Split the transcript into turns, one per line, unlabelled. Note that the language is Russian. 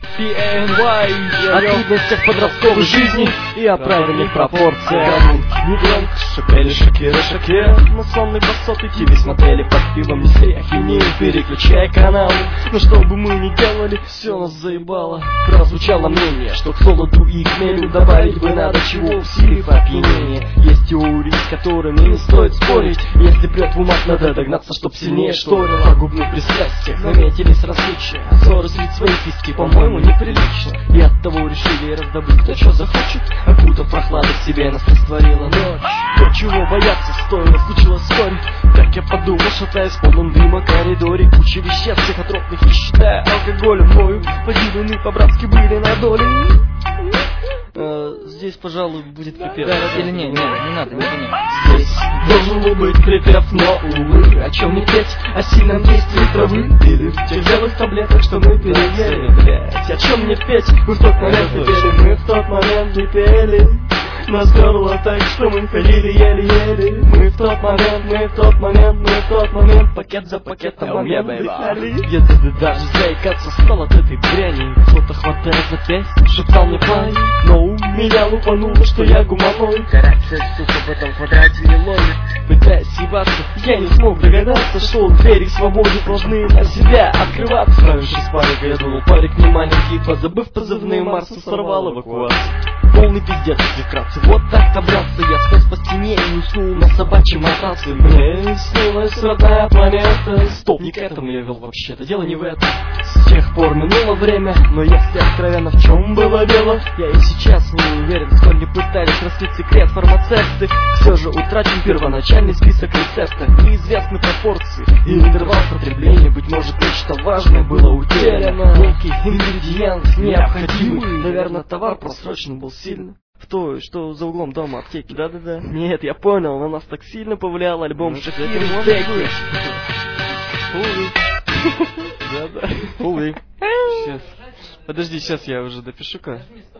PNY о трудностях подростковой жизни и о правильных пропорциях.
Негромко шипели шокеры шоке. На сонный басот идти не смотрели под пивом, несли ахинею, переключая каналы. Но что бы мы ни делали, все нас заебало. Прозвучало мнение, что к солоду и к хмелю добавить бы надо чего, усилив опьянение. Есть теории, с которыми не стоит спорить. Если прет в умах, надо догнаться, чтоб сильнее шторил. В пагубных пристрастиях наметились различия. Ссоры среди своих виски, по-моему, неприлично. И оттого решили раздобыть кто что захочет. Окутав прохладу себе нас растворила ночь. То, чего бояться стоило, случилось вскоре. Как я подумал, шатаясь в полном дыма коридоре. Куча веществ психотропных и считая алкоголем мною поделены по-братски были на доли. Здесь, пожалуй, будет припев.
Да, или не надо, не.
Здесь должен был быть припев, но, увы, о чем не петь, о сильном действии травы или в тех белых таблетках, что мы переели, блять. О чем не петь, мы в тот момент не пели, мы в тот момент не пели. Нас горло так, что мы ходили еле-еле. Мы в тот момент пакет за пакетом момент дыхали. Я даже заикаться стал от этой дряни. Кто-то хватая запястье, шептал мне парень, но у меня лупануло, что я гуманоид.
Коррекция, сука, в этом квадрате не ловит.
Пытаясь съебаться, я не смог догадаться, что двери к свободе должны на себя открываться. Справившись с париком, я думал, парик не маленький, позабыв позывные Марса, сорвал эвакуацию. Полный пиздец, если вкратце, вот так добрался я сквозь по стене и уснул на собачьем матраце. Мне снилась родная планета. Стоп, не к этому я вел вообще-то, дело не в этом. С тех пор минуло время, но если откровенно в чем было дело, я и сейчас не уверен, сколь не пытались раскрыть секрет фармацевты. Все же утрачен первоначальный список рецептов, неизвестны пропорции и интервал потребления. Быть может, нечто важное было утеряно, некий ингредиент необходимый. Наверное, товар просрочен был сильно. В той, что за углом дома аптеки. Да-да-да. Нет, я понял, на нас так сильно повлиял альбом Шахир. Да-да.
Увы. Сейчас. Подожди, сейчас я уже допишу-ка.